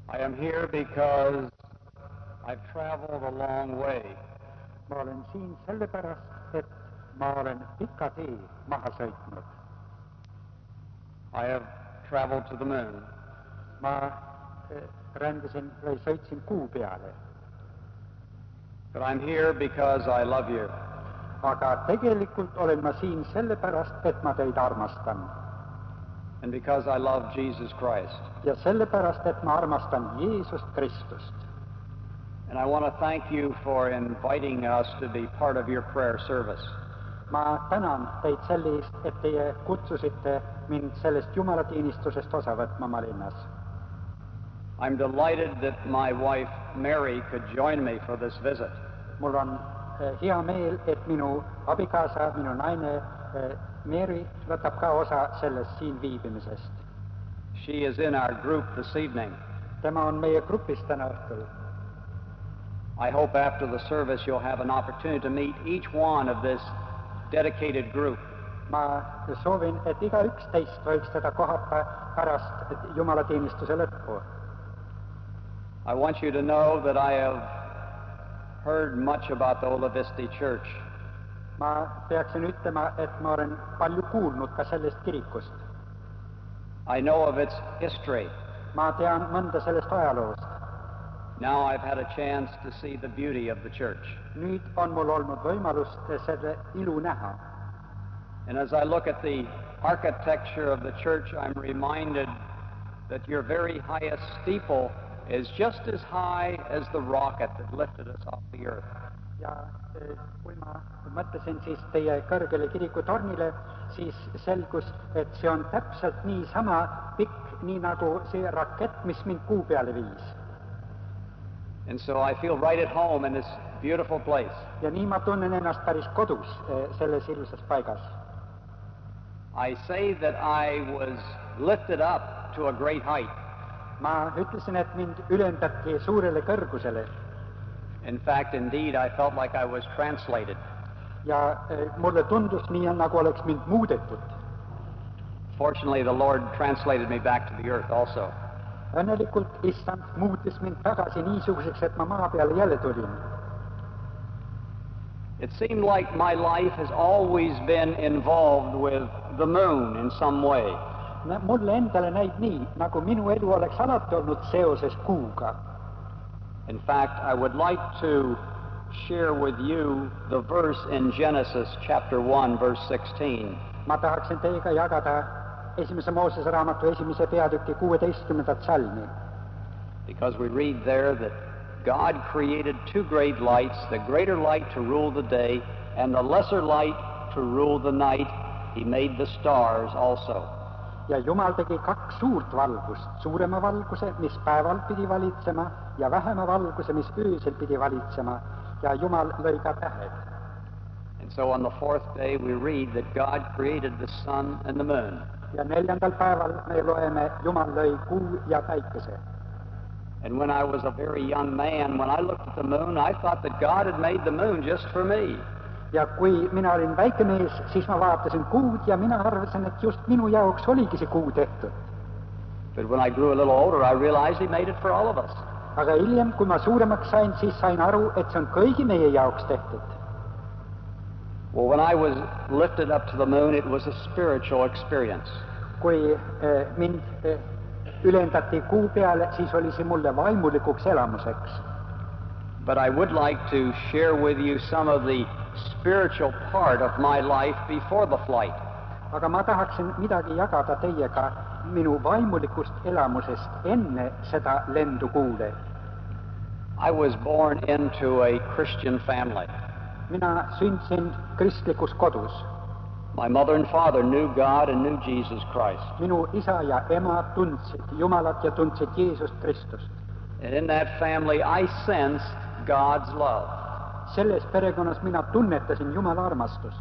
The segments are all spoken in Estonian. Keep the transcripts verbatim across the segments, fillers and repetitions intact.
I am here because I've traveled a long way. Ma olen siin sellepärast, et ma olen pika tee maha sõitnud. I have traveled to the moon. Ma rändasin või sõitsin kuu peale. But I'm here because I love you. Aga tegelikult olen ma siin sellepärast, et ma teid armastan. And because I love Jesus Christ. Ja sellepärast, et ma armastan Jeesust Kristust. And I want to thank you for inviting us to be part of your prayer service. Ma tänan teid selle eest, et teie kutsusite mind sellest jumalateenistusest osa võtma oma linnas. I'm delighted that my wife Mary could join me for this visit. Mul on hea meel, et minu abikaasa, minu naine Mary võtab ka osa sellest siin viibimisest. She is in our group this evening. Tema on meie grupis täna õhtul. I hope after the service you'll have an opportunity to meet each one of this dedicated group. Ma soovin, et iga üks teist võiks teda kohata pärast jumalateenistuse lõppu. I want you to know that I have heard much about the Olavisti Church. Ma peaksin ütlema, et ma olen palju kuulnud ka sellest kirikust. I know of its history. Ma tean mõnda sellest ajaloost. Now I've had a chance to see the beauty of the church. Nüüd on mul olnud võimalus selle ilu näha. And as I look at the architecture of the church, I'm reminded that your very highest steeple is just as high as the rocket that lifted us off the earth. Ja kui ma mõtlesin siis teie kõrgele kirikutornile, siis selgus, et see on täpselt nii sama pikk, nii nagu see rakett, mis mind kuu peale viis. And so I feel right at home in this beautiful place. Ja nii ma tunnen ennast päris kodus selles ilusas paigas. I say that I was lifted up to a great height. Ma ütlesin, et mind ülendati suurele kõrgusele. In fact, indeed, I felt like I was translated. Ja mulle tundus nii, nagu oleks mind muudetud. Fortunately, the Lord translated me back to the earth also. Õnnelikult Issand muutis mind tagasi niisuguseks, et ma maa peale jälle tulin. It seemed like my life has always been involved with the moon in some way. Mulle endale näib nii, nagu minu elu oleks alati olnud seoses kuuga. In fact, I would like to share with you the verse in Genesis chapter one, verse sixteen. Ma tahaksin teiega jagada esimese Moosese raamatu esimese peatüki kuueteistkümnendat salmi. Because we read there that God created two great lights, the greater light to rule the day and the lesser light to rule the night. He made the stars also. Ja Jumal tegi kaks suurt valgust, suurema valguse, mis päeval pidi valitsema, ja vähema valguse, mis öösel pidi valitsema, ja Jumal lõi ka tähed. And so on the fourth day we read that God created the sun and the moon. Ja neljandal päeval me loeme, Jumal lõi kuu ja päikese. And when I was a very young man, when I looked at the moon, I thought that God had made the moon just for me. Ja kui mina olin väike mees, siis ma vaatasin kuud ja mina arvasin, et just minu jaoks oligi see kuu tehtud. But when I grew a little older, I realized He made it for all of us. Aga hiljem, kui ma suuremaks sain, siis sain aru, et see on kõigi meie jaoks tehtud. Well, when I was lifted up to the moon, it was a spiritual experience. Kui eh, mind eh, ülendati kuu peale, siis oli see mulle vaimulikuks elamuseks. But I would like to share with you some of the spiritual part of my life before the flight. Aga ma tahaksin midagi jagada teiega minu vaimulikust elamusest enne seda lendu kuule. I was born into a Christian family. Mina sündisin kristlikus kodus. My mother and father knew God and knew Jesus Christ. Minu isa ja ema tundsid Jumalat ja tundsid Jeesust Kristust. And in that family I sensed God's love. Selles perekonnas mina tunnetasin Jumala armastust.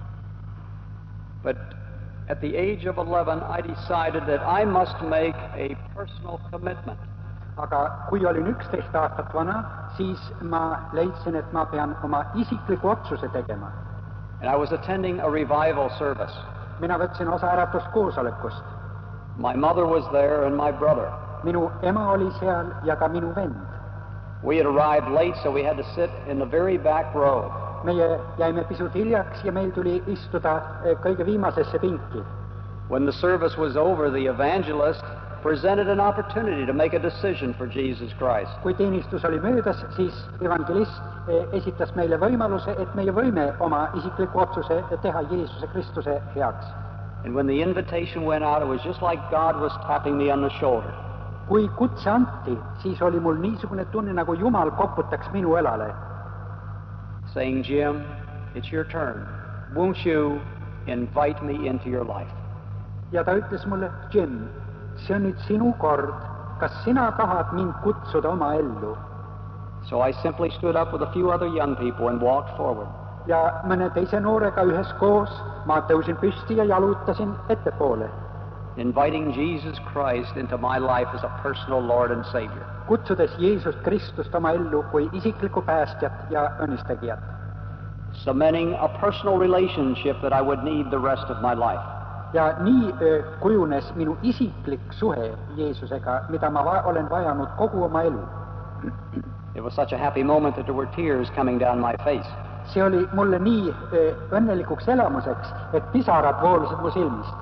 But at the age of eleven, I decided that I must make a personal commitment. Aga kui olin üksteist aastat vana, siis ma leidsin, et ma pean oma isikliku otsuse tegema. And I was attending a revival service. Mina võtsin osa äratuskoosolekust. My mother was there and my brother. minu ema oli seal ja ka minu vend. We had arrived late, so we had to sit in the very back row. Meie jäime pisut hiljaks ja meil tuli istuda kõige viimasesse pinki. When the service was over, the evangelist presented an opportunity to make a decision for Jesus Christ. Kui teenistus oli möödas, siis evangelist esitas meile võimaluse, et meie võime oma isikliku otsuse teha Jeesuse Kristuse heaks. And when the invitation went out, it was just like God was tapping me on the shoulder. Kui kutse anti, siis oli mul niisugune tunne, nagu Jumal koputaks minu õlale. Saying, Jim, it's your turn. Won't you invite me into your life? Ja ta ütles mulle, Jim, see on nüüd sinu kord. Kas sina tahad mind kutsuda oma ellu? So I simply stood up with a few other young people and walked forward. Ja mõne teise noorega üheskoos ma tõusin püsti ja jalutasin ettepoole. Inviting Jesus Christ into my life as a personal Lord and Savior. Kutsudes Jeesust Kristust oma ellu kui isiklikku päästjat ja õnnistegijat. Cementing a personal relationship that I would need the rest of my life. Ja nii kujunes minu isiklik suhe Jeesusega, mida ma va- olen vajanud kogu oma elu. It was such a happy moment that there were tears coming down my face. See oli mulle nii õnnelikuks elamuseks, et pisarad voolusid mu silmist.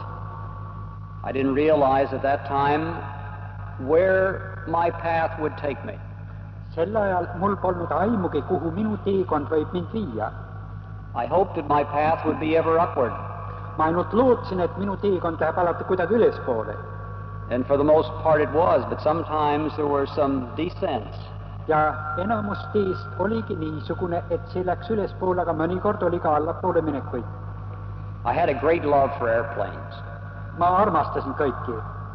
I didn't realize at that time where my path would take me. Sel ajal mul polnud aimugi, kuhu minu teekond võib mind viia. I hoped that my path would be ever upward. Ma ainult lootsin, et minu teekond läheb alati kuidagi ülespoole. And for the most part it was, but sometimes there were some descents. Ja enamus teest oligi niisugune, et see läks ülespoole, aga mõnikord oli ka allapoole minekuid. I had a great love for airplanes. Ma armastasin kõiki.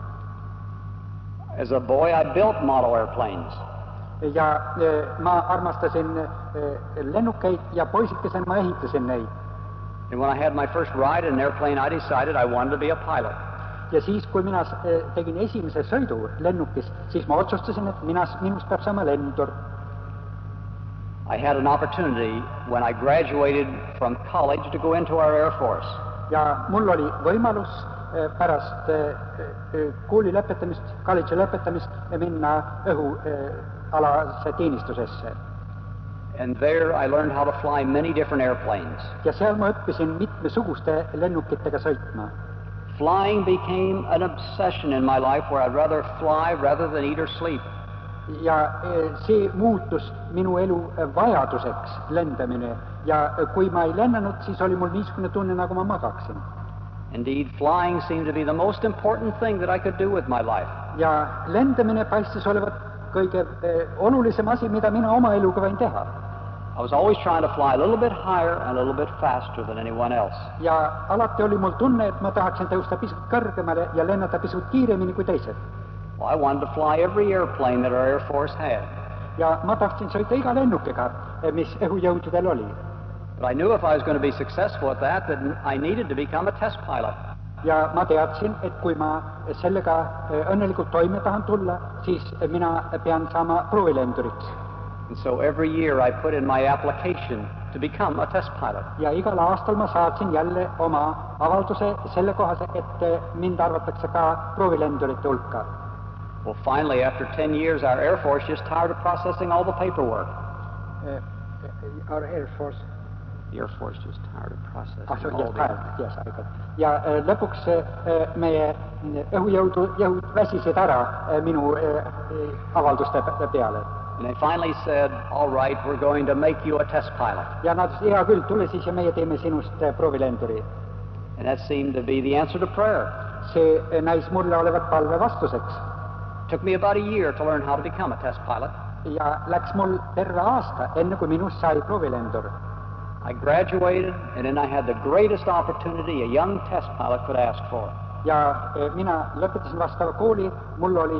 As a boy, I built model airplanes. Ja e, ma armastasin e, lennukeid ja poisikesena ma ehitasin neid. And when I had my first ride in an airplane, I decided I wanted to be a pilot. Ja siis, kui mina e, tegin esimese sõidu lennukis, siis ma otsustasin, et mina, minust peab saama lendur. I had an opportunity when I graduated from college to go into our Air Force. Ja mul oli võimalus e, pärast e, kooli lõpetamist, kolledži lõpetamist minna õhualase teenistusesse. And there I learned how to fly many different airplanes. Ja seal ma õppisin mitmesuguste lennukitega sõitma. Flying became an obsession in my life where I'd rather fly rather than eat or sleep. Ja see muutus minu elu vajaduseks, lendamine. Ja kui ma ei lennanud, siis oli mul niisugune tunne, nagu ma magaksin. Indeed, flying seemed to be the most important thing that I could do with my life. Ja lendamine paistis olevat kõige olulisem asi, mida mina oma eluga võin teha. I was always trying to fly a little bit higher and a little bit faster than anyone else. Ja alati oli mul tunne, et ma tahaksin tõusta pisut kõrgemale ja lennata pisut kiiremini kui teised. Well, I wanted to fly every airplane that our Air Force had. Ja ma tahtsin sõita iga lennukiga, mis õhujõududel oli. But I knew if I was going to be successful at that, that I needed to become a test pilot. Ja ma teadsin, et kui ma sellega õnnelikult toime tahan tulla, siis mina pean saama proovilenduriks. And so every year I put in my application to become a test pilot. Ja igal aastal ma saatsin jälle oma avalduse selle kohase, et mind arvatakse ka proovilendurite hulka. Well, finally, after ten years, our Air Force just tired of processing all the paperwork. Uh, our Air Force? The Air Force just tired of processing ah, so, all yes, the... tired, yes, I got. Ja uh, lõpuks uh, meie õhujõudu jõud väsisid ära uh, minu uh, avalduste peale. And they finally said, all right, we're going to make you a test pilot. Ja nad ütlesid, hea küll, tule siis ja meie teeme sinust proovilenduri. And that seemed to be the answer to prayer. See näis mulle olevat palve vastuseks. It took me about a year to learn how to become a test pilot. Ja läks mul terve aasta, enne kui minust sai proovilendur. I graduated, and then I had the greatest opportunity a young test pilot could ask for. Ja mina lõpetasin vastava kooli, mul oli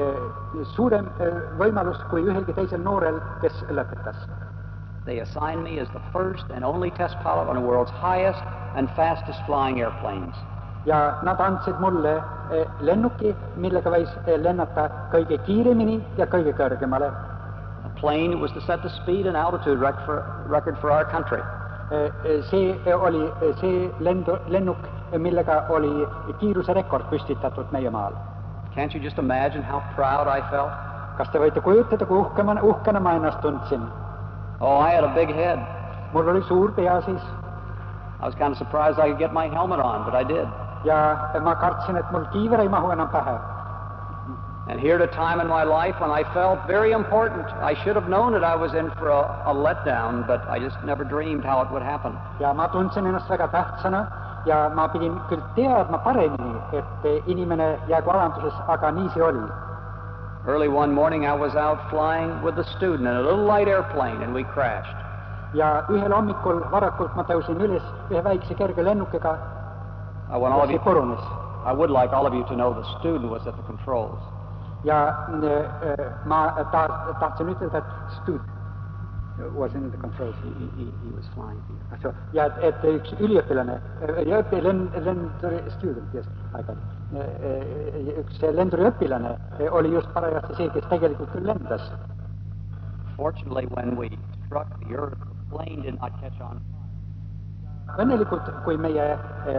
eh, suurem eh, võimalus kui ühelgi teisel noorel, kes lõpetas. They assigned me as the first and only test pilot on the world's highest and fastest flying airplanes. Ja nad andsid mulle eh, lennuki, millega võis eh, lennata kõige kiiremini ja kõige kõrgemale. A plane was to set the speed and altitude rec for, record for our country. Eh, see oli see lendu, lennuk, millega oli kiiruse rekord püstitatud meie maal. Can't you just imagine how proud I felt? kas te võite kujutada, kui uhkema, uhkena ma ennast tundsin? Oh, I had a big head. mul oli suur pea siis. I was kind of surprised I could get my helmet on, but I did. ja ma kartsin, et mul kiiver ei mahu enam pähe. And here at a time in my life when I felt very important, I should have known that I was in for a, a letdown, but I just never dreamed how it would happen. ja ma tundsin ennast väga tähtsana ja ma pidin küll teadma paremini, et inimene jäägu alanduses, aga nii see oli. Early one morning I was out flying with a student in a little light airplane and we crashed. ja ühel hommikul varakult ma tõusin üles ühe väikse kerge lennukiga I want all of ja you, see purunes. I would like all of you to know the student was at the controls. ja äh, ma ta, tahtsin ütelda, et stud was in the controls. He, he, he was flying here. ja et, et üks üliõpilane, lend, lenduri student, yes, aga üks lenduriõpilane oli just parajasti see, kes tegelikult küll lendas. Fortunately, when we struck the earth, the plane did not catch on. õnnelikult, kui meie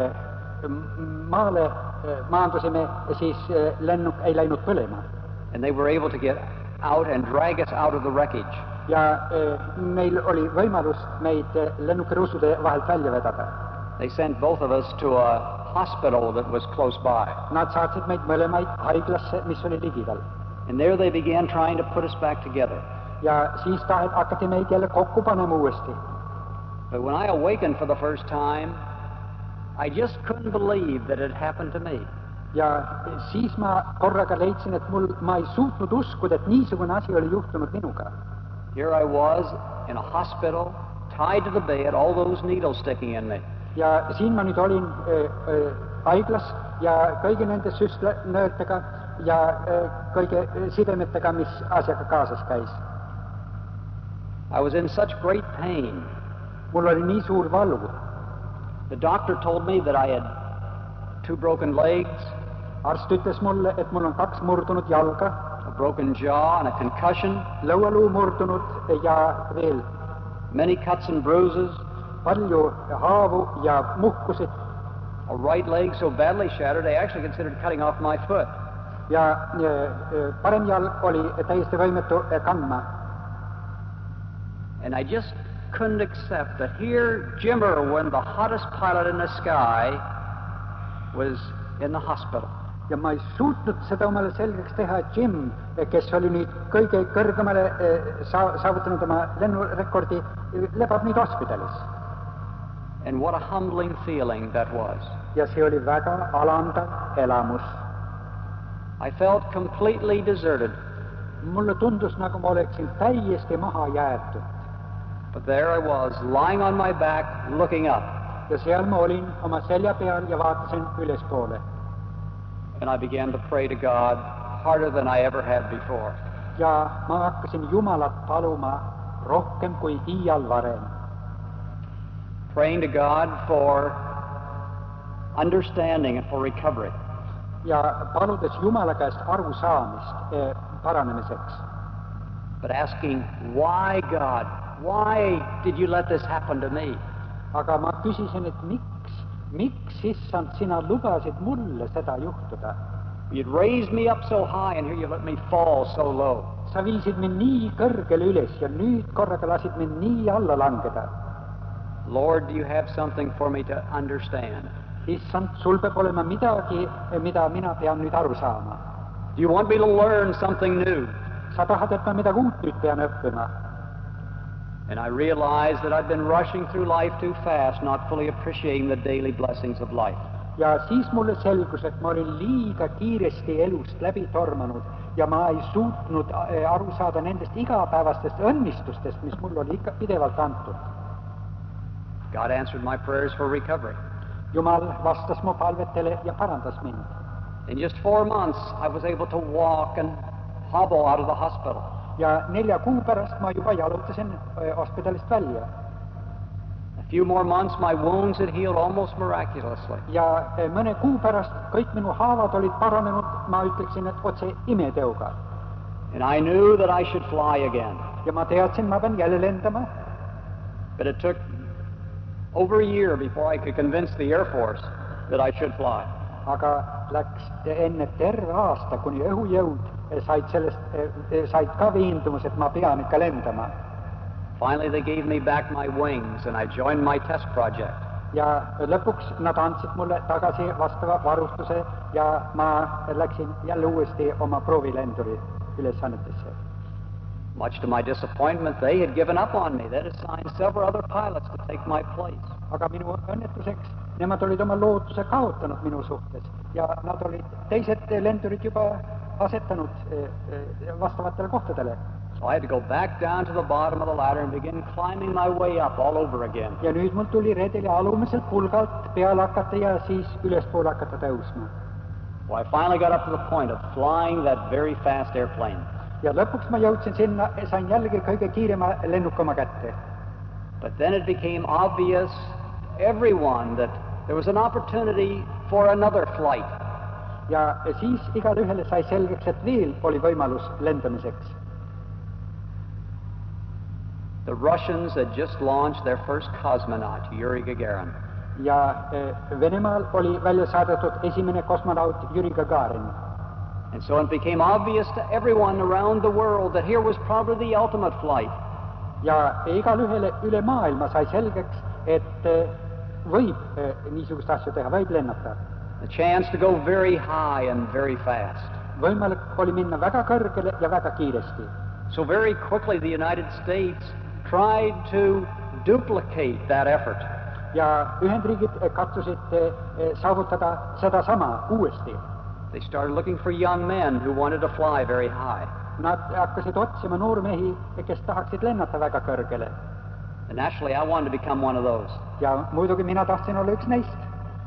maale maandusime, siis lennuk ei läinud põlema. And they were able to get out and drag us out of the wreckage. ja meil oli võimalus meid lennukiruusude vahelt välja vedada. They sent both of us to a hospital that was close by. Nad saatsid meid mõlemaid haiglasse, mis oli ligidal. And there they began trying to put us back together. ja siis tahet hakati meid jälle kokku panema uuesti. But when I awakened for the first time, I just couldn't believe that it happened to me. ja siis ma korraga leidsin, et mul, ma ei suutnud uskuda, et niisugune asi oli juhtunud minuga. Here I was in a hospital, tied to the bed, all those needles sticking in me. ja siin ma nüüd olin äh, äh, haiglas ja kõigi nende süstlnöötega ja äh, kõige sidemetega, mis asjaga kaasas käis. I was in such great pain. mul oli nii suur valu. The doctor told me that I had two broken legs, arst ütles mulle, et mul on kaks murdunud jalga, a broken jaw and a concussion, lõualuu murdunud ja veel many cuts and bruises, palju haavu ja muhkusid. a right leg so badly shattered they actually considered cutting off my foot. ja parem jalg oli täiesti võimetu kandma. And I just couldn't accept that here Jimmer, when the hottest pilot in the sky, was in the hospital. ja ma ei suutnud seda omale selgeks teha, et Jim, kes oli nüüd kõige kõrgemale sa- saavutanud oma lennurekordi, lebab nüüd hospitalis. And what a humbling feeling that was. ja see oli väga alandav elamus. I felt completely deserted. mulle tundus, nagu ma oleksin täiesti maha jäetud. But there I was, lying on my back, looking up. ja seal ma olin oma selja peal ja vaatasin ülespoole. And I began to pray to God harder than I ever had before. ja ma hakkasin Jumalat paluma rohkem kui iial varem. Praying to God for understanding and for recovery. ja paludes Jumala käest arusaamist eh, paranemiseks. But asking, why God? Why did you let this happen to me? aga ma küsisin, et miks, miks, issand, sina lubasid mulle seda juhtuda? You'd raised me up so high and here you let me fall so low. sa viisid mind nii kõrgele üles ja nüüd korraga lasid mind nii alla langeda. Lord, do you have something for me to understand? issand, sul peab olema midagi, mida mina pean nüüd aru saama. Do you want me to learn something new? sa tahad, et ma midagi uut nüüd pean õppima? And I realized that I'd been rushing through life too fast, not fully appreciating the daily blessings of life. ja siis mulle selgus, et ma olin liiga kiiresti elust läbi tormanud ja ma ei suutnud aru saada nendest igapäevastest õnnistustest, mis mul oli ikka pidevalt antud. God answered my prayers for recovery. Jumal vastas mu palvetele ja parandas mind. In just four months, I was able to walk and hobble out of the hospital. ja nelja kuu pärast ma juba jalutasin hospitalist välja. A few more months, my wounds had healed almost miraculously. ja mõne kuu pärast kõik minu haavad olid paranenud, ma ütleksin, et otse imeteoga. And I knew that I should fly again. ja ma teadsin, ma pean jälle lendama. But it took over a year before I could convince the Air Force that I should fly. aga läks enne terve aasta, kuni õhujõud said sellest, said ka veendumus, et ma pean ikka lendama. Finally they gave me back my wings and I joined my test project. Ja lõpuks nad andsid mulle tagasi vastava varustuse ja ma läksin jälle uuesti oma proovilenduri ülesannetesse. Much to my disappointment, they had given up on me. They had assigned several other pilots to take my place. Aga minu õnnetuseks nemad olid oma lootuse kaotanud minu suhtes ja nad olid teised lendurid juba asetanud vastavatele kohtadele. So I had to go back down to the bottom of the ladder and begin climbing my way up all over again. Ja nüüd mul tuli redeli alumiselt pulgalt peale hakata ja siis ülespoole hakata tõusma. Well, I finally got up to the point of flying that very fast airplane. Ja lõpuks ma jõudsin sinna, sain jällegi kõige kiirema lennukama kätte. But then it became obvious everyone that there was an opportunity for another flight. Ja siis igale ühele sai selgeks, et veel oli võimalus lendamiseks. The Russians had just launched their first cosmonaut, Yuri Gagarin. Ja Venemaal oli välja saadetud esimene kosmonaut Yuri Gagarin. And so it became obvious to everyone around the world that here was probably the ultimate flight. Ja igale ühele üle maailma sai selgeks, et võib niisugust asju teha, võib lennata. A chance to go very high and very fast. Võimalik oli minna väga kõrgele ja väga kiiresti. So very quickly the United States tried to duplicate that effort. Ja Ühendriigid katsusid saavutada seda sama uuesti. They started looking for young men who wanted to fly very high. Nad hakkasid otsima noormehi, kes tahaksid lennata väga kõrgele. And naturally I wanted to become one of those. Ja muidugi mina tahtsin olla üks neist.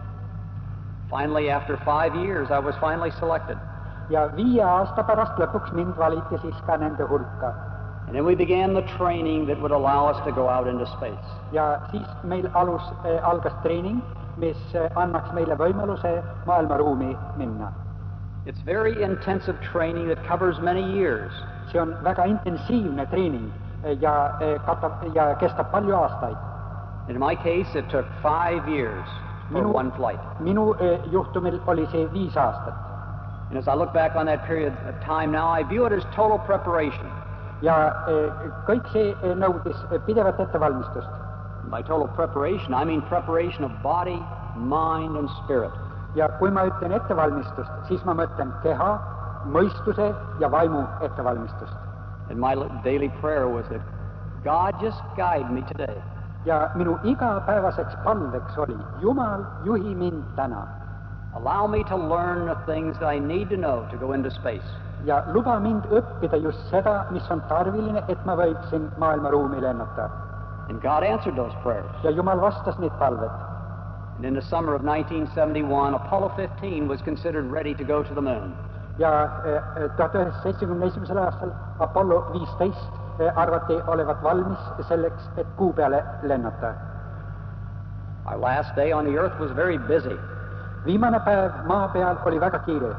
Finally, after five years, I was finally selected. Ja viie aasta pärast lõpuks mind valiti siis ka nende hulka. And then we began the training that would allow us to go out into space. Ja siis meil alus, äh, algas treening, mis äh, annaks meile võimaluse maailmaruumi minna. It's very intensive training that covers many years. See on väga intensiivne treening ja, katab, ja kestab palju aastaid. In my case, it took five years for minu, one flight. Minu eh, juhtumil oli see viis aastat. And as I look back on that period of time now, I view it as total preparation. Ja eh, kõik see nõudis pidevat ettevalmistust. By total preparation, I mean preparation of body, mind and spirit. Ja kui ma ütlen ettevalmistust, siis ma mõtlen keha, mõistuse ja vaimu ettevalmistust. And my daily prayer was that God just guide me today. Ja minu igapäevaseks palveks oli, Jumal, juhi mind täna. Allow me to learn the things that I need to know to go into space. Ja luba mind õppida just seda, mis on tarviline, et ma võiksin maailmaruumi lennata. And God answered those prayers. Ja Jumal vastas neid palved. And in the summer of nineteen seventy-one, Apollo fifteen was considered ready to go to the moon. Ja tuhat üheksasada seitsmekümne esimesel aastal Apollo viisteist arvati olevat valmis selleks, et kuu peale lennata. Our last day on the earth was very busy. Viimane päev maa peal oli väga kiire.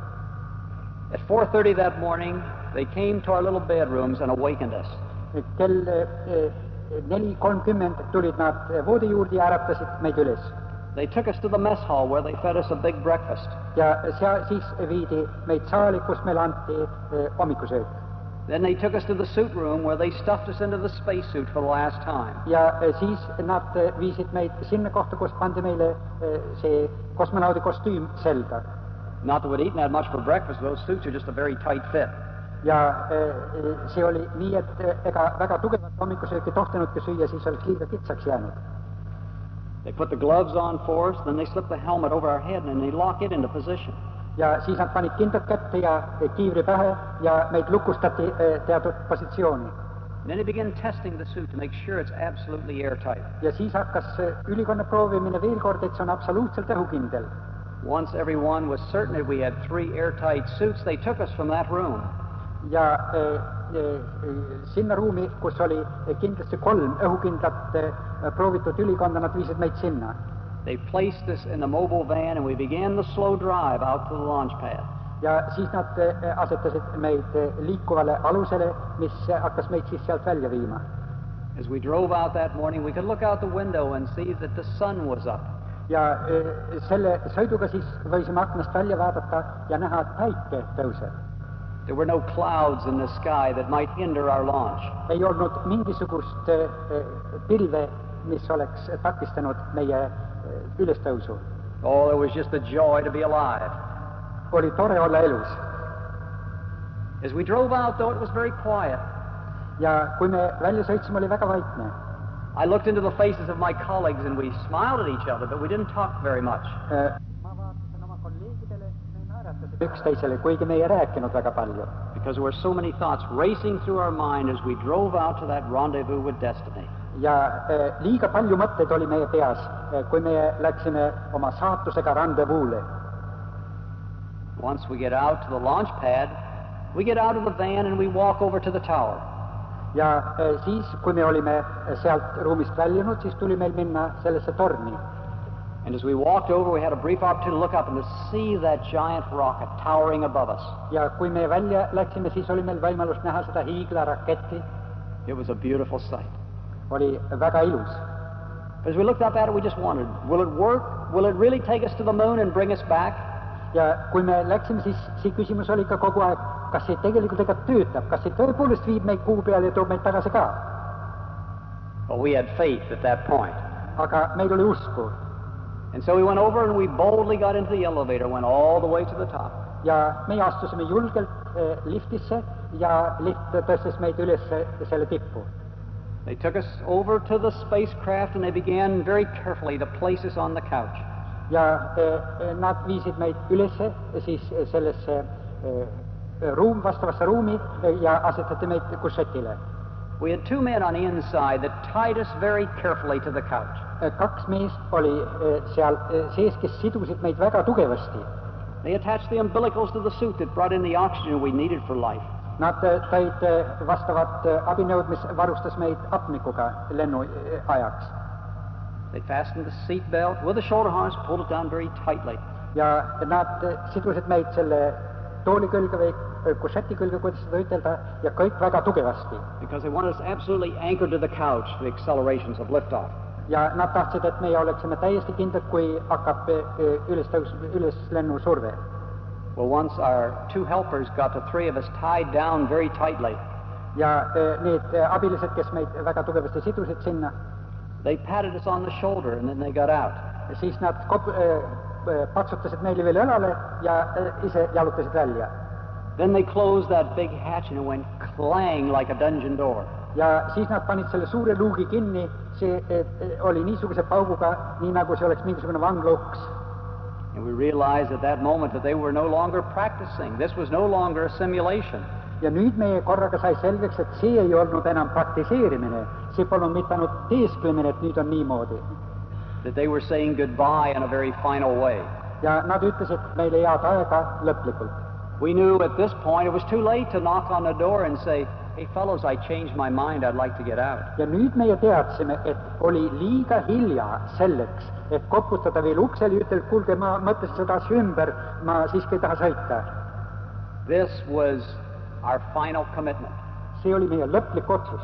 At four thirty that morning, they came to our little bedrooms and awakened us. Kell neli kolmkümmend tulid nad voodi juurde ja äratasid meid üles. They took us to the mess hall where they fed us a big breakfast. Ja sea, siis viidi meid saali, kus meile anti eh, hommikusöök. Then they took us to the suit room where they stuffed us into the spacesuit for the last time. Ja eh, siis nad eh, viisid meid sinna kohta, kus pandi meile eh, see kosmonaudi kostüüm selga. Not that we'd eaten that much for breakfast, those suits are just a very tight fit. Ja eh, see oli nii, et eh, ega väga tugevat hommikusööki tohtinudki süüa, siis oleks liiga kitsaks jäänud. They put the gloves on for us, then they slipped the helmet over our head and they lock it into position. Ja siis nad panid kindad kätte ja kiivri pähe ja meid lukustati teatud positsiooni. Then they began testing the suit to make sure it's absolutely airtight. Ja siis hakkas ülikonna proovimine veel kord, et see on absoluutselt õhukindel. Once everyone was certain that we had three airtight suits, they took us from that room. Ja eh, eh, sinna ruumi, kus oli kindlasti kolm õhukindlat eh, proovitud ülikonda, nad viisid meid sinna. They placed us in the mobile van and we began the slow drive out to the launch pad. Ja siis nad eh, asetasid meid eh, liikuvale alusele, mis hakkas meid siis sealt välja viima. As we drove out that morning, we could look out the window and see that the sun was up. ja selle sõiduga siis võisime aknast välja vaadata ja näha, et päike tõuseb. There were no clouds in the sky that might hinder our launch. Ei olnud mingisugust pilve, mis oleks takistanud meie ülestõusu. Oh, it was just a joy to be alive. Oli tore olla elus. As we drove out, though, it was very quiet. Ja kui me välja sõitsime, oli väga vaikne. I looked into the faces of my colleagues and we smiled at each other, but we didn't talk very much. Ma vaatasin oma kolleegidele, me naeratasid üksteisele, kuigi me ei rääkinud väga palju. Because there were so many thoughts racing through our mind as we drove out to that rendezvous with destiny. Ja eh, liiga palju mõtteid oli meie peas, eh, kui me läksime oma saatusega randevuule. Once we get out to the launch pad, we get out of the van and we walk over to the tower. Ja eh, siis, kui me olime sealt ruumist väljunud, siis tuli meil minna sellesse torni. And as we walked over, we had a brief opportunity to look up and to see that giant rocket towering above us. Ja kui me välja läksime, siis oli meil võimalus näha seda hiiglaraketti. It was a beautiful sight. Oli väga ilus. As we looked up at it, we just wondered, will it work? Will it really take us to the moon and bring us back? Ja kui me läksime, siis see küsimus oli ka kogu aeg, kas see tegelikult ega töötab, kas see tõepoolest viib meid kuu peale ja toob meid tagasi ka? Well, we had faith at that point. Aga meil oli usku. And so we went over and we boldly got into the elevator, went all the way to the top. Ja me astusime julgelt eh, liftisse ja lift tõstis meid üles selle tippu. They took us over to the spacecraft and they began very carefully to place us on the couch. Ja eh, nad viisid meid üles siis sellesse eh, ruum, vastavasse ruumi eh, ja asetati meid kussetile. We had two men on the inside that tied us very carefully to the couch. Eh, kaks meest oli eh, seal eh, sees, kes sidusid meid väga tugevasti. They attached the umbilicals to the suit that brought in the oxygen we needed for life. Nad eh, tõid eh, vastavat eh, abinõud, mis varustas meid hapnikuga lennu eh, ajaks. They fastened the seat belt with the shoulder harness, pulled it down very tightly. Ja nad sidusid meid selle tooli külge või kusseti külge, kuidas seda ütelda, ja kõik väga tugevasti. Because they wanted us absolutely anchored to the couch for the accelerations of liftoff. Ja nad tahtsid, et meie oleksime täiesti kindlad, kui hakkab üles tõus, üles lennu surve. Well, once our two helpers got the three of us tied down very tightly. Ja need abilised, kes meid väga tugevasti sidusid sinna, they patted us on the shoulder and then they got out. Siis nad kop, äh, patsutasid meile veel õlale ja äh, ise jalutasid välja. Then they closed that big hatch and it went clang like a dungeon door. Ja siis nad panid selle suure luugi kinni, see äh, oli niisuguse pauguga, nii nagu see oleks mingisugune vanglauks. And we realized at that moment that they were no longer practicing. This was no longer a simulation. Ja nüüd meie korraga sai selgeks, et see ei olnud enam praktiseerimine, see polnud mitte ainult teesklemine, et nüüd on niimoodi. That they were saying goodbye in a very final way. Ja nad ütlesid meile head aega lõplikult. We knew at this point it was too late to knock on the door and say, hey fellows, I changed my mind, I'd like to get out. Ja nüüd meie teadsime, et oli liiga hilja selleks, et koputada veel uksele ja ütelda, kuulge, ma mõtlesin seda asja ümber, ma siiski ei taha sõita. This was our final commitment. See oli meie lõplik otsus.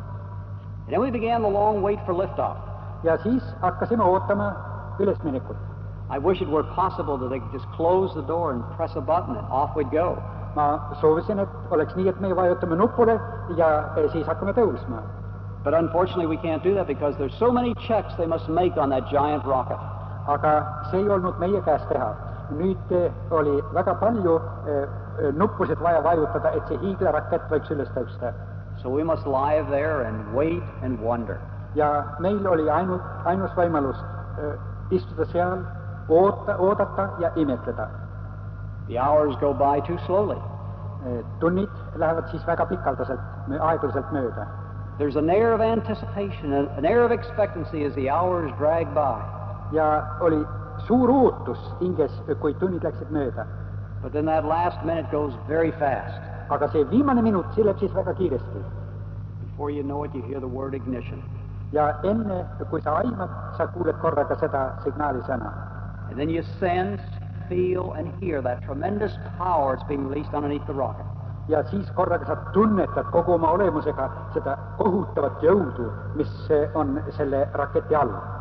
And then we began the long wait for liftoff. Ja siis hakkasime ootama ülesminekut. I wish it were possible that they could just close the door and press a button and off we'd go. Ma soovisin, et oleks nii, et meie vajutame nupule ja siis hakkame tõusma. But unfortunately we can't do that because there's so many checks they must make on that giant rocket. Aga see ei olnud meie käes teha. Nüüd oli väga palju nuppusid vaja vajutada, et see hiiglarakett võiks üles tõusta. So we must lie there and wait and wonder. Ja meil oli ainult, ainus võimalus äh, istuda seal, oota, oodata ja imetleda. The hours go by too slowly. Äh, tunnid lähevad siis väga pikaldaselt, aeglaselt mööda. There's an air of anticipation, an air of expectancy as the hours drag by. Ja oli suur ootus hinges, kui tunnid läksid mööda. But then that last minute goes very fast. Aga see viimane minut, see läheb siis väga kiiresti. Before you know it, you hear the word ignition. Ja enne, kui sa aimad, sa kuuled korraga seda signaali sõna. And then you sense, feel and hear that tremendous power that's being released underneath the rocket. Ja siis korraga sa tunnetad kogu oma olemusega seda kohutavat jõudu, mis on selle raketi all.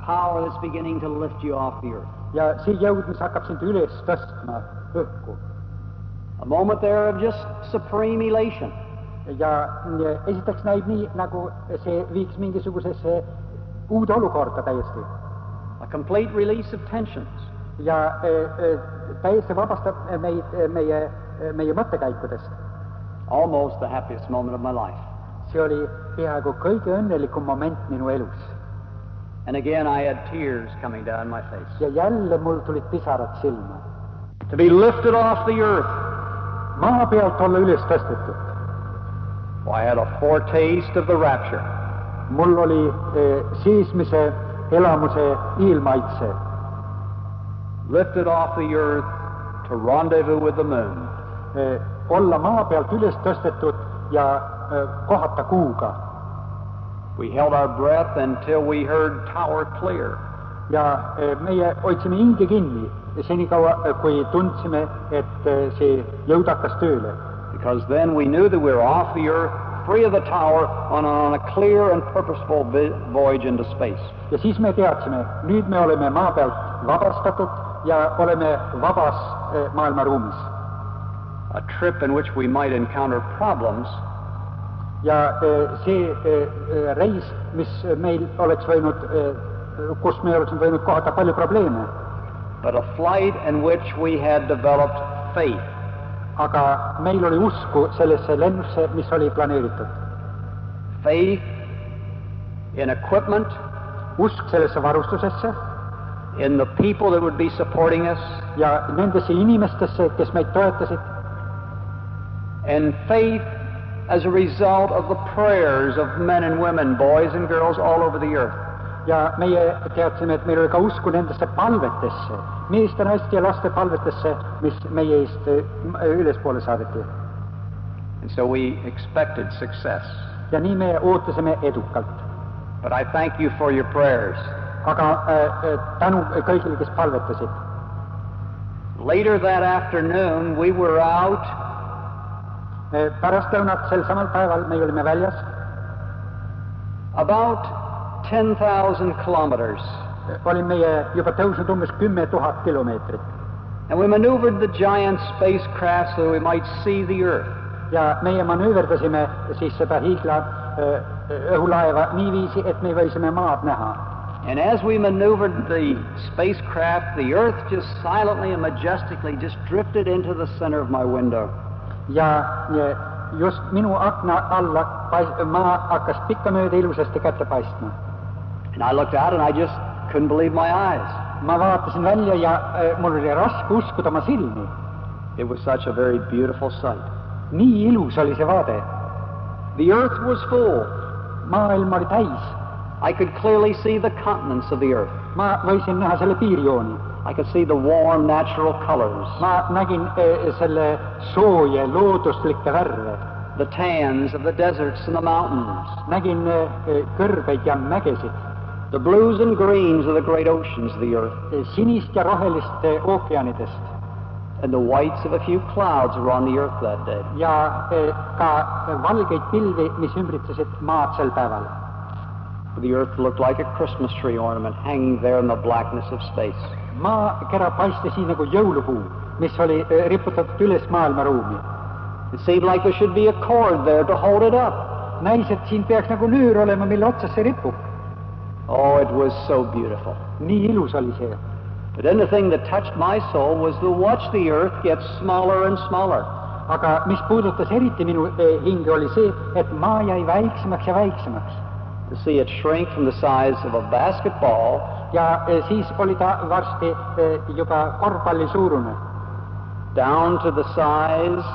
power that's beginning to lift you off the earth. ja see jõud, mis hakkab sind üles tõstma õhku. A moment there of just supreme elation. ja esiteks näib nii, nagu see viiks mingisugusesse uude olukorda täiesti. A complete release of tensions. ja täiesti vabastab meid meie, meie mõttekäikudest. Almost the happiest moment of my life. see oli peaaegu kõige õnnelikum moment minu elus. And again I had tears coming down my face. ja jälle mul tulid pisarad silma. To be lifted off the earth. maa pealt olla üles tõstetud. Well, I had a foretaste of the rapture. mul oli eh, seismise elamuse ilmaitse. Lifted off the earth to rendezvous with the moon. Eh, olla maa pealt üles tõstetud ja eh, kohata kuuga. We held our breath until we heard tower clear. ja eh, meie hoidsime hinge kinni senikaua, kui tundsime, et eh, see jõud hakkas tööle. Because then we knew that we were off the earth, free of the tower, on a, on a clear and purposeful voyage into space. ja siis me teadsime, nüüd me oleme maa pealt vabastatud ja oleme vabas eh, maailmaruumis. A trip in which we might encounter problems. ja eh, see eh, reis, mis meil oleks võinud, eh, kus me oleksime võinud kohata palju probleeme. But a flight in which we had developed faith. aga meil oli usku sellesse lennusse, mis oli planeeritud. Faith in equipment. usk sellesse varustusesse. In the people that would be supporting us. ja nendesse inimestesse, kes meid toetasid. And faith as a result of the prayers of men and women, boys and girls all over the earth. ja meie teadsime, et meil oli ka usku nendesse palvetesse, meeste, naiste ja laste palvetesse, mis meie eest ülespoole saadeti. And so we expected success. ja nii me ootasime edukalt. But I thank you for your prayers. aga äh, tänu kõigile, kes palvetasid. Later that afternoon we were out. pärastlõunat sel samal päeval me olime väljas. About ten thousand kilometers. olin meie juba tõusnud umbes kümme tuhat kilomeetrit. And we maneuvered the giant spacecraft so that we might see the earth. ja meie manööverdasime siis seda hiigla õhulaeva niiviisi, et me võisime maad näha. And as we maneuvered the spacecraft, the earth just silently and majestically just drifted into the center of my window. ja just minu akna alla maa hakkas pikkamööda ilusasti kätte paistma. And I looked out and I just couldn't believe my eyes. ma vaatasin välja ja äh, mul oli raske uskuda oma silmi. It was such a very beautiful sight. nii ilus oli see vaade. The earth was full. maailm oli täis. I could clearly see the continents of the earth. ma võisin näha selle piirjooni. I could see the warm natural colors. ma nägin äh, selle sooje looduslikke värve. The tans of the deserts and the mountains. nägin äh, kõrbeid ja mägesid. The blues and greens of the great oceans of the earth. sinist ja rohelist äh, ookeanidest. And the whites of a few clouds were on the earth that day. ja äh, ka valgeid pilvi, mis ümbritsesid maad sel päeval. The earth looked like a Christmas tree ornament hanging there in the blackness of space. maakera paistis nii nagu jõulupuu, mis oli äh, riputatud üles maailmaruumi. It seemed like there should be a cord there to hold it up. näis, et siin peaks nagu nöör olema, mille otsas see ripub. Oh, it was so beautiful. nii ilus oli see. But then the thing that touched my soul was to watch the earth get smaller and smaller. aga mis puudutas eriti minu eh, hinge, oli see, et maa jäi väiksemaks ja väiksemaks. To see it shrink from the size of a basketball. ja eh, siis oli ta varsti eh, juba korvpalli suurune. Down to the size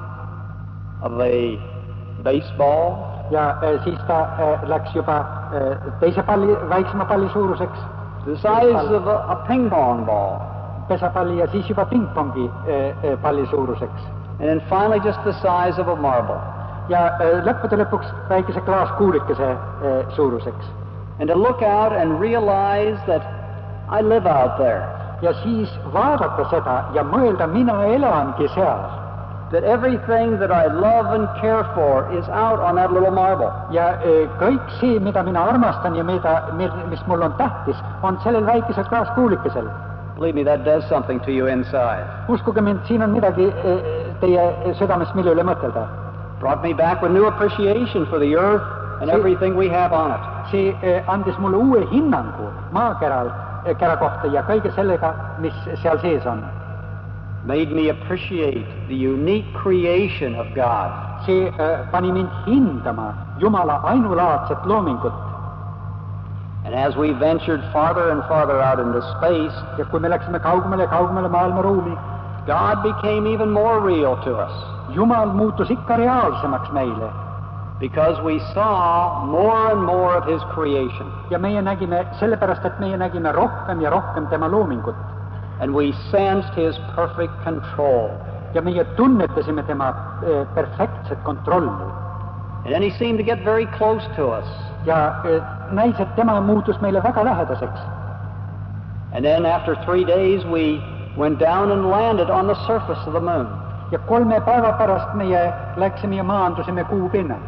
of a baseball. ja eh, siis ta eh, läks juba eh, teise palli, väiksema palli suuruseks. The size of a, a ping pong ball. pesapalli ja siis juba pingpongi eh, eh, palli suuruseks. And then finally just the size of a marble. ja eh, lõppude lõpuks väikese klaaskuulikese eh, suuruseks. And to look out and realize that I live out there. ja siis vaadata seda ja mõelda, mina elangi seal. that everything that I love and care for is out on that little marble. ja kõik see, mida mina armastan ja mida, mis mul on tähtis, on sellel väikesel klaaskuulikesel. Believe me, that does something to you inside. Uskuge mind, siin on midagi teie südames, mille üle mõtelda. Brought me back with new appreciation for the earth and everything we have on it. See andis mulle uue hinnangu maakeral, kera kohta ja kõige sellega, mis seal sees on. Made me appreciate the unique creation of God. See äh, pani mind hindama Jumala ainulaadset loomingut. And as we ventured farther and farther out into space, ja kui me läksime kaugemale ja kaugemale maailmaruumi, God became even more real to us. Jumal muutus ikka reaalsemaks meile. Because we saw more and more of His creation. Ja meie nägime, sellepärast, et meie nägime rohkem ja rohkem tema loomingut. And we sensed His perfect control. Ja meie tunnetasime tema eh, perfektset kontrolli. And then He seemed to get very close to us. Ja eh, näis, et tema muutus meile väga lähedaseks. And then after three days we went down and landed on the surface of the moon. Ja kolme päeva pärast meie läksime ja maandusime kuu pinnal.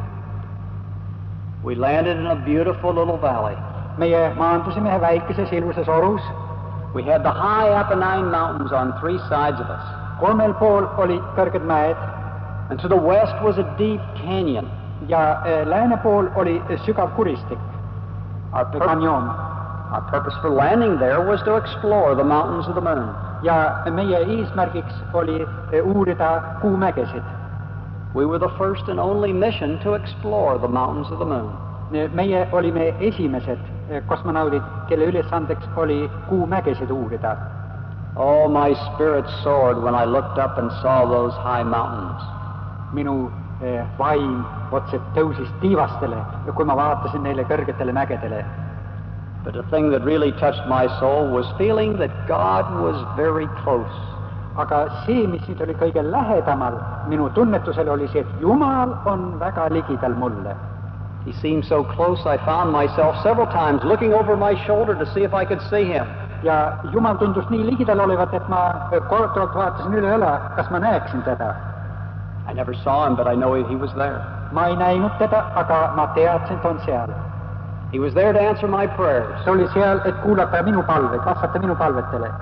We landed in a beautiful little valley. Meie maandusime ühe väikeses ilusas orus. We had the high Apennine Mountains on three sides of us. Kolmel pool olid kõrged mäed. And to the west was a deep canyon. Ja äh, lääne pool oli sügav kuristik. Our, pur- our purpose for landing there was to explore the mountains of the moon. Ja meie eesmärgiks oli uurida kuumägesid. We were the first and only mission to explore the mountains of the moon. Meie olime esimesed kosmonaudid, kelle ülesandeks oli kuumägesid uurida. Oh, my spirit soared when I looked up and saw those high mountains. Minu eh, vaim otse tõusis tiivastele, kui ma vaatasin neile kõrgetele mägedele. But the thing that really touched my soul was feeling that God was very close. Aga see, mis nüüd oli kõige lähedamal minu tunnetusele, oli see, et Jumal on väga ligidal mulle. He seemed so close, I found myself several times looking over my shoulder to see if I could see Him. Ja Jumal tundus nii ligidal olevat, et ma korduvalt vaatasin üle õla, kas ma näeksin teda. I never saw Him, but I know He was there. Ma ei näinud teda, aga ma teadsin, et on seal. He was there to answer my prayers. Ta oli seal, et kuulata minu palveid, vastata minu palvetele.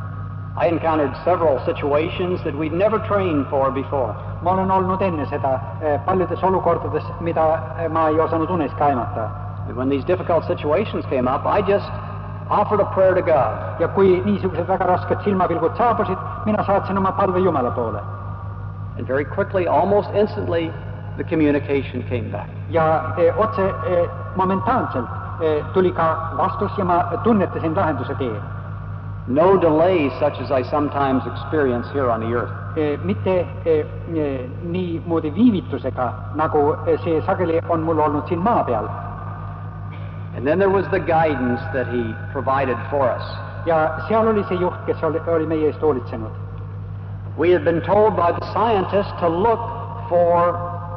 I encountered several situations that we'd never trained for before. Ma olen olnud enne seda paljudes olukordades, mida ma ei osanud uneski aimata. And when these difficult situations came up, I just offered a prayer to God. Ja kui niisugused väga rasked silmapilgud saabusid, mina saatsin oma palve Jumala poole. And very quickly, almost instantly, the communication came back. Ja eh, otse eh, momentaanselt eh, tuli ka vastus ja ma tunnetasin lahenduse tee. No delay such as I sometimes experience here on the earth. Eh, mitte eh, eh, nii moodi viivitusega, nagu see sageli on mul olnud siin maa peal. And then there was the guidance that He provided for us. Ja seal oli see juht, kes oli, oli meie eest hoolitsenud. We had been told by the scientists to look for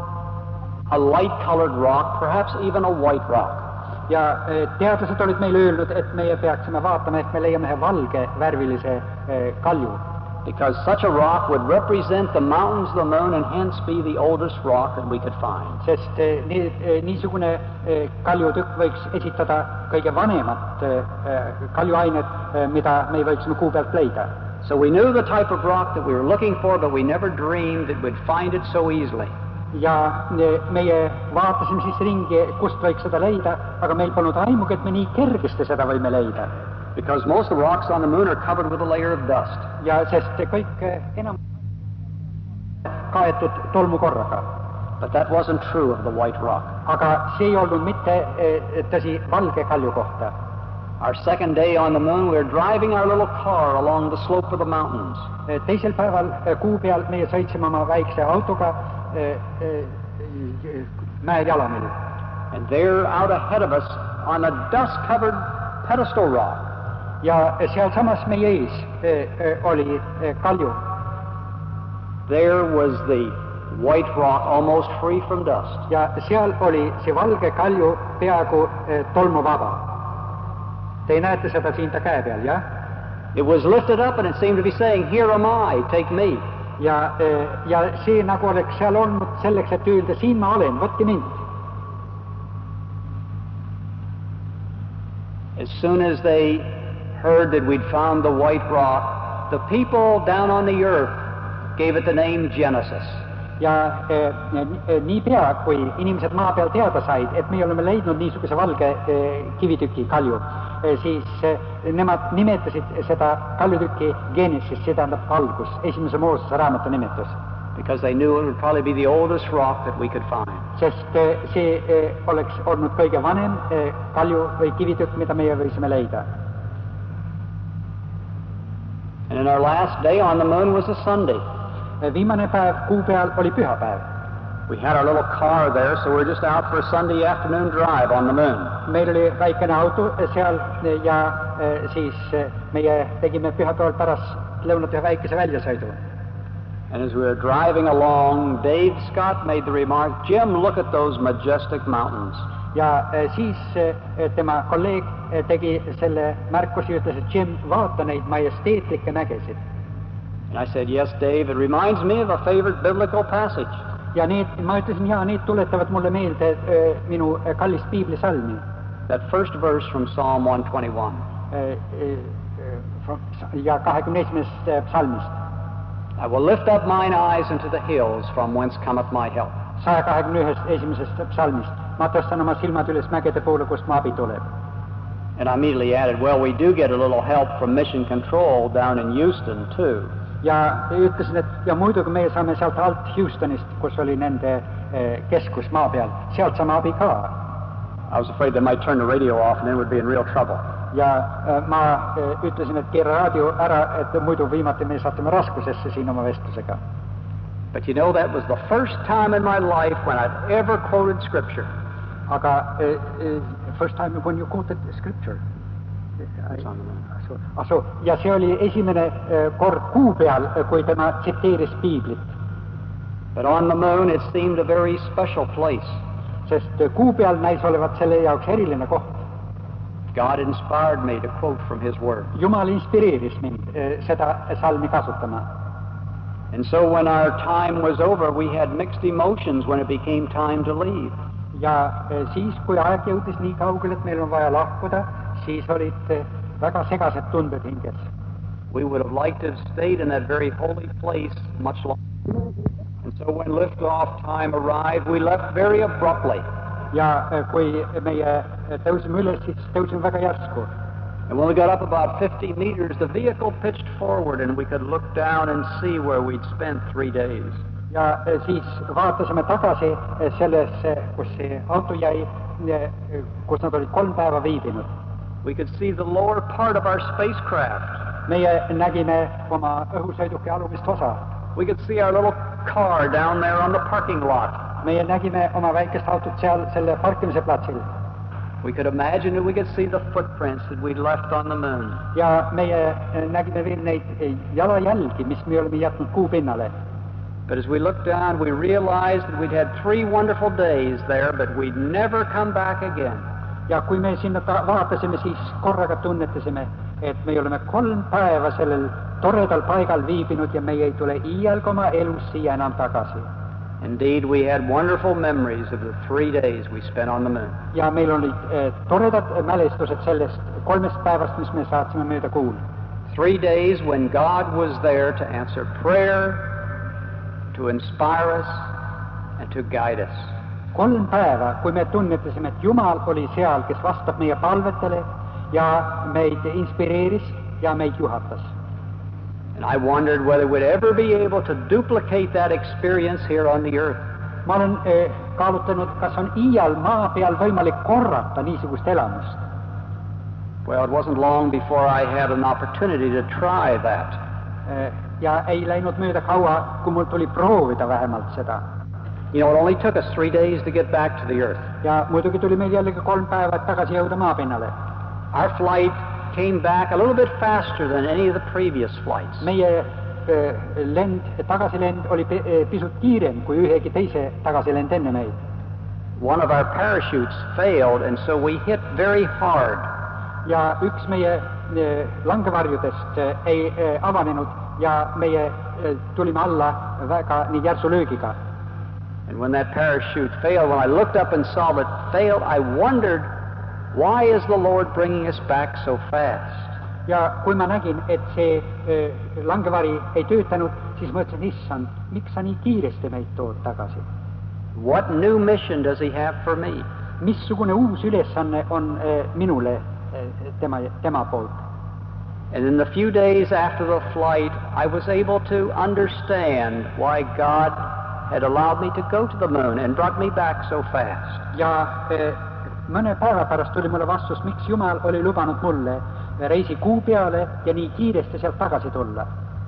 a light-colored rock, perhaps even a white rock. Ja teadlased olid meile öelnud, et meie peaksime vaatama, et me leiame ühe valge värvilise kalju. Because such a rock would represent the mountains of the moon and hence be the oldest rock that we could find. Sest nii, niisugune kaljutükk võiks esitada kõige vanemat kaljuainet, mida me võiksime kuu pealt leida. So we knew the type of rock that we were looking for, but we never dreamed that we'd find it so easily. Ja meie vaatasime siis ringi, kust võiks seda leida, aga meil polnud aimugi, et me nii kergesti seda võime leida. Because most of the rocks on the moon are covered with a layer of dust. Ja sest kõik enam kaetud tolmukorraga. But that wasn't true of the white rock. Aga see ei olnud mitte tõsi valge kalju kohta. Our second day on the moon, we were driving our little car along the slope of the mountains. Teisel päeval kuu peal meie sõitsime oma väikse autoga mäel jalamil. And there out ahead of us on a dust-covered pedestal rock. Ja sealsamas meie ees oli kalju. There was the white rock almost free from dust. Ja seal oli see valge kalju peaaegu tolmuvaba. Te näete seda siin ta käe peal, jah? It was lifted up and it seemed to be saying, "Here am I, take me." Ja, ja see nagu oleks seal olnud selleks, et öelda, siin ma olen, võtke mind. As soon as they heard that we'd found the white rock, the people down on the earth gave it the name Genesis. Ja eh, nii pea, kui inimesed maa peal teada said, et me oleme leidnud niisuguse valge eh, kivitüki kalju, eh, siis eh, nemad nimetasid seda kaljutükki Genesis, see tähendab algus, esimese Moosese raamatu nimetus. Because they knew it would probably be the oldest rock that we could find. Sest eh, see eh, oleks olnud kõige vanem eh, kalju või kivitükk, mida meie võisime leida. And in our last day on the moon was a Sunday. Viimane päev kuu peal oli pühapäev. We had our little car there, so we're just out for a Sunday afternoon drive on the moon. Meil oli väikene auto seal ja siis meie tegime pühapäeval pärast lõunat ühe väikese väljasõidu. And as we were driving along, Dave Scott made the remark, Jim, look at those majestic mountains. Ja siis tema kolleeg tegi selle märkusi, ütles, et Jim, vaata neid majesteetlikke mägesid. And I said, yes, Dave, it reminds me of a favorite biblical passage. Ja need, ma ütlesin, jaa, need tuletavad mulle meelde äh, minu äh, kallist piiblisalmi. That first verse from Psalm one twenty-one. Äh, äh, ja kahekümne esimesest äh, psalmist. I will lift up mine eyes into the hills from whence cometh my help. saja kahekümne ühest esimesest psalmist. Ma tõstan oma silmad üles mägede poole, kust mu abi tuleb. And I immediately added, well, we do get a little help from Mission Control down in Houston, too. Ja ütlesin, et ja muidugi meie saame sealt alt Houstonist, kus oli nende eh, keskus maa peal, sealt saame abi ka. I was afraid they might turn the radio off and then we'd be in real trouble. Ja eh, ma eh, ütlesin, et keera raadio ära, et muidu viimati me satume raskusesse siin oma vestlusega. But you know, that was the first time in my life when I'd ever quoted Scripture. Aga eh, eh, first time when you quoted Scripture. Aso, ja see oli esimene kord kuu peal, kui tema tsiteeris piiblit. But on the moon it seemed a very special place. Sest kuu peal näis olevat selle jaoks eriline koht. God inspired me to quote from His Word. Jumal inspireeris mind seda salmi kasutama. And so when our time was over, we had mixed emotions when it became time to leave. Ja siis, kui aeg jõudis nii kaugele, et meil on vaja lahkuda, siis olid väga segased tunded hinges. We would have liked to have stayed in that very holy place much longer. And so when lift-off time arrived, we left very abruptly. Ja kui meie tõusime üles, siis tõusime väga järsku. And when we got up about fifty meters, the vehicle pitched forward and we could look down and see where we'd spent three days. Ja siis vaatasime tagasi sellesse, kus see auto jäi, kus nad olid kolm päeva viibinud. We could see the lower part of our spacecraft. Meie nägime oma õhusõiduki alumist osa. We could see our little car down there on the parking lot. Meie nägime oma väikest autot seal selle parkimise platsil. We could imagine that we could see the footprints that we'd left on the moon. Ja meie nägime veel neid jalajälgi, mis me oleme jätnud kuu pinnale. But as we looked down, we realized that we'd had three wonderful days there, but we'd never come back again. Ja kui me sinna vaatasime, siis korraga tunnetasime, et me oleme kolm päeva sellel toredal paigal viibinud ja me ei tule iialgi oma elus siia enam tagasi. Indeed, we had wonderful memories of the three days we spent on the moon. Ja meil olid eh, toredad mälestused sellest kolmest päevast, mis me saatsime mööda kuul. Three days when God was there to answer prayer, to inspire us, and to guide us. Kolm päeva, kui me tunnetasime, et Jumal oli seal, kes vastab meie palvetele ja meid inspireeris ja meid juhatas. And I wondered whether we'd ever be able to duplicate that experience here on the earth. Ma olen eh, kaalutanud, kas on iial maa peal võimalik korrata niisugust elamust. Well, it wasn't long before I had an opportunity to try that. Eh, ja ei läinud mööda kaua, kui mul tuli proovida vähemalt seda. You know, it only took us three days to get back to the earth. Ja muidugi tuli meil jällegi kolm päeva, et tagasi jõuda maapinnale. Our flight came back a little bit faster than any of the previous flights. Meie eh, lend, tagasilend oli eh, pisut kiirem kui ühegi teise tagasilend enne meid. One of our parachutes failed, and so we hit very hard. Ja üks meie eh, langevarjudest eh, ei eh, avanenud ja meie tulime alla väga nii järsu löögiga. And when that parachute failed, when I looked up and saw it failed, I wondered, why is the Lord bringing us back so fast? Ja kui ma nägin, et see langevari ei töötanud, siis mõtlesin, issand, miks sa nii kiiresti meid tood tagasi? What new mission does he have for me? Missugune uus ülesanne on minule tema, tema poolt? And in the few days after the flight, I was able to understand why God had allowed me to go to the moon and brought me back so fast. Ja mõne päeva pärast tuli mulle vastus, miks Jumal oli lubanud mulle reisi kuu peale ja nii kiiresti sealt tagasi tulla.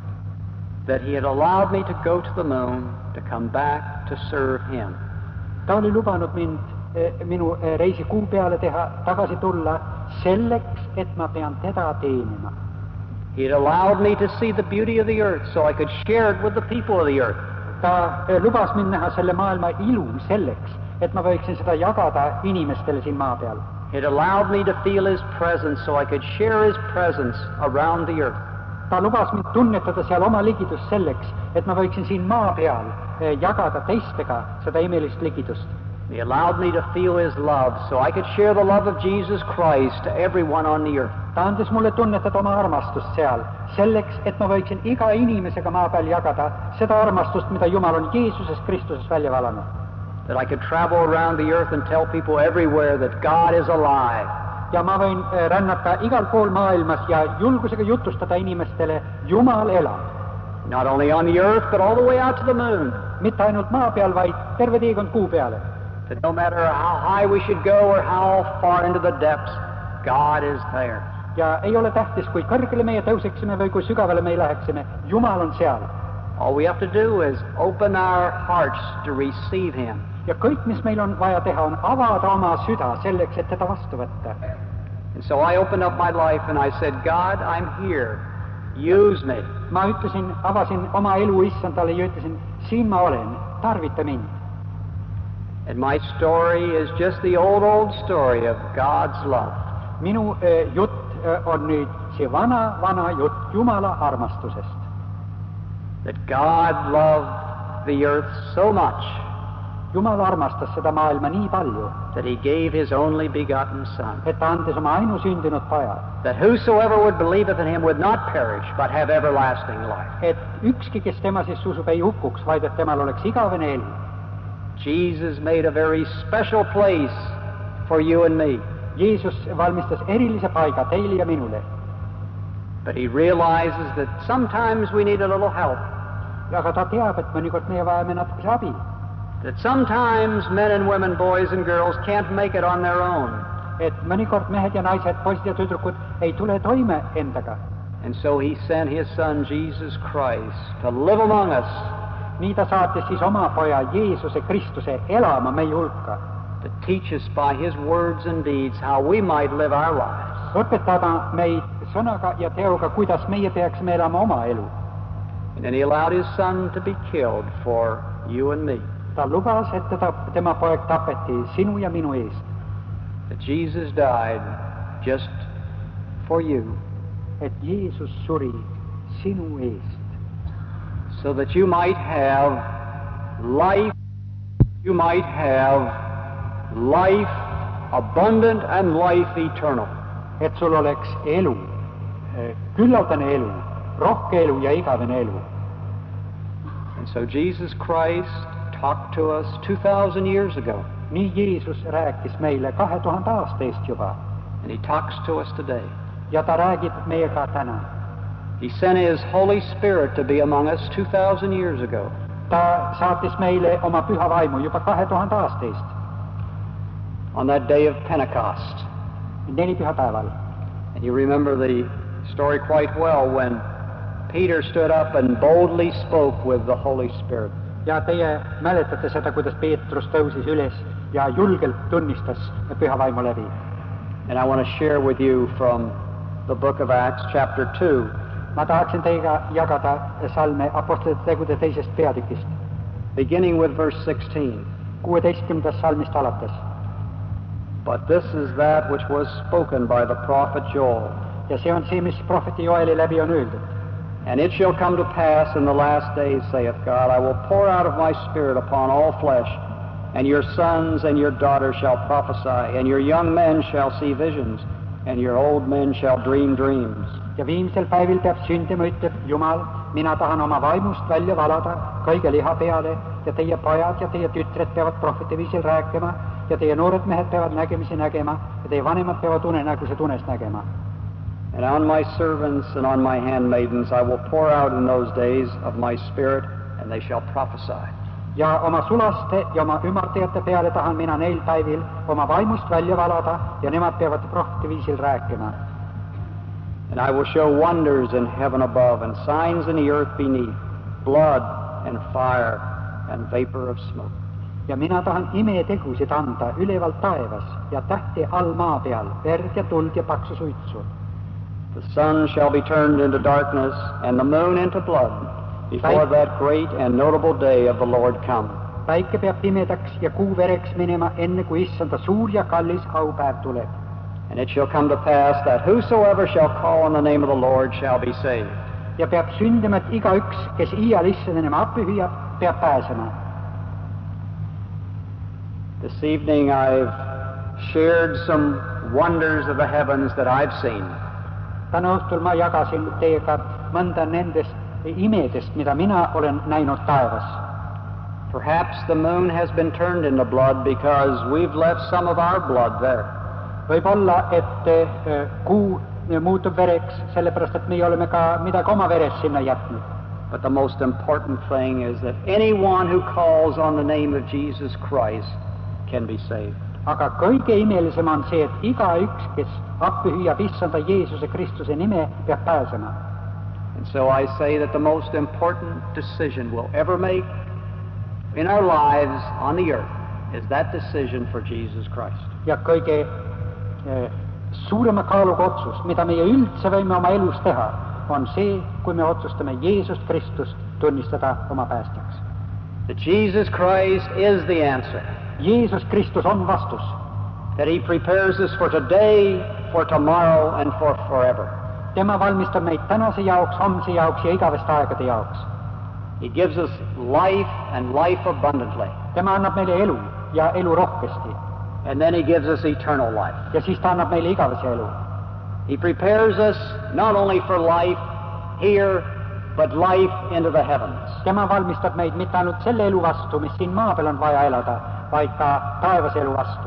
That he had allowed me to go to the moon to come back to serve him. Ta oli lubanud mind minu reisi kuu peale teha, tagasi tulla selleks, et ma pean teda teenima. He had allowed me to see the beauty of the earth so I could share it with the people of the earth. Ta lubas mind näha selle maailma ilu selleks, et ma võiksin seda jagada inimestele siin maa peal. It allowed me to feel his presence so I could share his presence around the earth. Ta lubas mind tunnetada seal oma ligidust selleks, et ma võiksin siin maa peal jagada teistega seda imelist ligidust. He allowed me to feel his love so I could share the love of Jesus Christ to everyone on the earth. Ta andis mulle tunnetada oma armastust seal, selleks, et ma võiksin iga inimesega maa peal jagada seda armastust, mida Jumal on Jeesuses Kristuses välja valanud. That I could travel around the earth and tell people everywhere that God is alive. Ja ma võin rännata igal pool maailmas ja julgusega jutustada inimestele, Jumal elab. Not only on the earth, but all the way out to the moon. Mitte ainult maa peal, vaid terve teekond kuu peale. That no matter how high we should go or how far into the depths, God is there. Ja ei ole tähtis, kui kõrgele meie tõuseksime või kui sügavale me läheksime, Jumal on seal. All we have to do is open our hearts to receive him. Ja kõik, mis meil on vaja teha, on avada oma süda selleks, et teda vastu võtta. And so I opened up my life and I said, God, I'm here. Use me. Ma ütlesin, avasin oma elu issandale ja ütlesin, siin ma olen, tarvita mind. And my story is just the old, old story of God's love. Minu äh, jutt äh, on nüüd see vana, vana jutt Jumala armastusest. That God loved the earth so much. Jumal armastas seda maailma nii palju, that he gave his only begotten Son. et ta andis oma ainusündinud poja. That whosoever would believeth in him would not perish, but have everlasting life. Et ükski, kes tema siis usub, ei hukuks, vaid et temal oleks igavene elu. Jesus made a very special place for you and me. Jeesus valmistas erilise paiga teile ja minule. But he realizes that sometimes we need a little help. Aga ta teab, et mõnikord meie vajame natukese abi. That sometimes men and women, boys and girls can't make it on their own. Et mõnikord mehed ja naised, poisid ja tüdrukud ei tule toime endaga. And so he sent his Son Jesus Christ to live among us. Nii ta saatis siis oma poja Jeesuse Kristuse elama meie hulka. To teach us by his words and deeds how we might live our lives. Õpetada meid sõnaga ja teoga, kuidas meie peaksime elama oma elu. And then he allowed his Son to be killed for you and me. Ta lubas, et teda, tema poeg tapeti sinu ja minu eest. That Jesus died just for you. Et Jeesus suri sinu eest. So that you might have life, you might have life abundant and life eternal. Et sul oleks elu, küllaldane elu, rohke elu ja igavene elu. And so Jesus Christ talked to us two thousand years ago. Nii Jeesus rääkis meile kahe tuhande aasta eest juba. And he talks to us today. Ja ta räägib meiega täna. He sent his Holy Spirit to be among us two thousand years ago. Ta saatis meile oma püha vaimu juba kahe tuhande aasta eest. On that day of Pentecost. Neli pühapäeval. And you remember the story quite well when Peter stood up and boldly spoke with the Holy Spirit. Ja teie mäletate seda, kuidas Peetrus tõusis üles ja julgelt tunnistas püha vaimu läbi. And I want to share with you from the book of Acts chapter two. Ma tahaksin teiega jagada salme apostlite tegude teisest peatükist. Beginning with verse sixteen. kuueteistkümnendast salmist alates. But this is that which was spoken by the prophet Joel. Ja see on see, mis prohveti Joeli läbi on öeldud. And it shall come to pass in the last days, saith God, I will pour out of my Spirit upon all flesh, and your sons and your daughters shall prophesy, and your young men shall see visions, and your old men shall dream dreams. Ja viimsel päevil peab sündima, ütleb Jumal, mina tahan oma vaimust välja valada kõige liha peale, ja teie pojad ja teie tütred peavad prohveti viisil rääkima, ja teie noored mehed peavad nägemisi nägema, ja teie vanemad peavad unenäguse tunes nägema. And on my servants and on my handmaidens I will pour out in those days of my Spirit, and they shall prophesy. Ja oma sulaste ja oma ümardajate peale tahan mina neil päivil oma vaimust välja valada, ja nemad peavad prohveti viisil rääkima. And I will show wonders in heaven above, and signs in the earth beneath, blood and fire and vapor of smoke. Ja mina tahan imetegusid anda üleval taevas ja tähti all maa peal, verd ja tuld ja paksu suitsu. The sun shall be turned into darkness, and the moon into blood, before that great and notable day of the Lord come. Päike peab pimedaks ja kuu vereks minema, enne kui issanda suur ja kallis aupäev tuleb. And it shall come to pass that whosoever shall call on the name of the Lord shall be saved. Ja peab sündima, et igaüks, kes iial issanda nime appi hüüab, peab pääsema. This evening I've shared some wonders of the heavens that I've seen. Täna õhtul ma jagasin teiega mõnda nendest imedest, mida mina olen näinud taevas. Perhaps the moon has been turned into blood because we've left some of our blood there. Võib olla, et äh, kuu muutub vereks, sellepärast et meie oleme ka midagi oma verest sinna jätnud. But the most important thing is that anyone who calls on the name of Jesus Christ can be saved. Aga kõige imelisem on see, et igaüks, kes appi hüüab issanda Jeesuse Kristuse nime, peab pääsema. And so I say that the most important decision we'll ever make in our lives on the earth is that decision for Jesus Christ. Ja kõige eh, suurema kaaluga otsus, mida meie üldse võime oma elus teha, on see, kui me otsustame Jeesust Kristust tunnistada oma päästjaks. That Jesus Christ is the answer. Jeesus Kristus on vastus. That he prepares us for today, for tomorrow, and for forever. Tema valmistab meid tänase jaoks, homse jaoks ja igaveste aegade jaoks. He gives us life and life abundantly. Tema annab meile elu ja elu rohkesti. And then he gives us eternal life. Ja siis ta annab meile igavese elu. He prepares us not only for life here, but life into the heavens. Tema valmistab meid mitte ainult selle elu vastu, mis siin maa peal on vaja elada, vaid ka taevase elu vastu.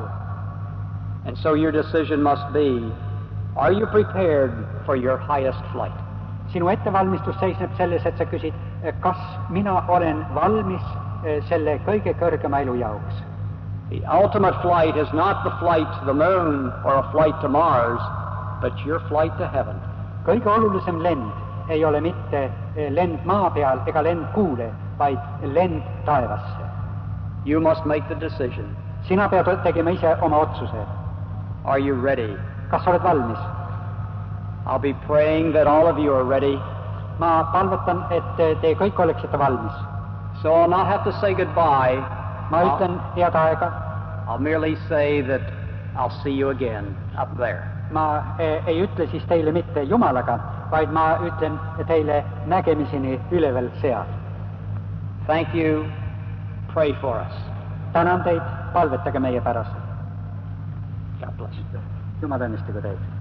And so your decision must be, are you prepared for your highest flight? Sinu ettevalmistus seisneb selles, et sa küsid, kas mina olen valmis selle kõige kõrgema elu jaoks. The ultimate flight is not the flight to the moon or a flight to Mars, but your flight to heaven. Kõige olulisem lend ei ole mitte lend maa peal ega lend kuule, vaid lend taevasse. You must make the decision. Sina pead tegema ise oma otsuse. Are you ready? Kas oled valmis? I'll be praying that all of you are ready. Ma palvetan, et te kõik oleksite valmis. So I'll not have to say goodbye. Ma ütlen head aega. I'll merely say that I'll see you again up there. Ma ei ütle siis teile mitte Jumalaga, vaid ma ütlen teile nägemiseni üleval seal. Thank you. Pray for us. Tänan teid, palvetage meie pärast. God bless you. Jumal õnnistagu teid.